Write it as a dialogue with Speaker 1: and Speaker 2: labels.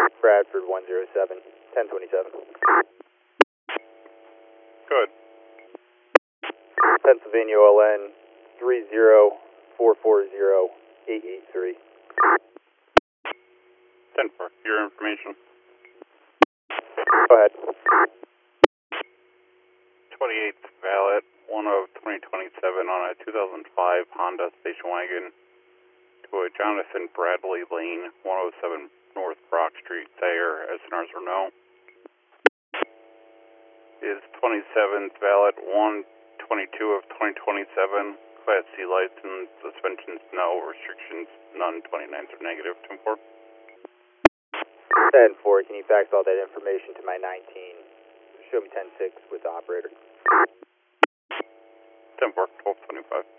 Speaker 1: Bradford 107, 1027.
Speaker 2: Good.
Speaker 1: Pennsylvania OLN 30440-883.
Speaker 2: 10-4, your information.
Speaker 1: Go ahead.
Speaker 2: 28th valet, 1 of 2027 on a 2005 Honda station wagon to a Jonathan Bradley Lane, 107 North Brock Street, Thayer, SNRs or no. Is 27th valet, 122 of 2027, Class C license, suspensions no, restrictions none, 29s are negative, 10-4.
Speaker 1: 10-4, can you fax all that information to my 19? Show me 10-6 with the operator.
Speaker 2: 10-4, 1225.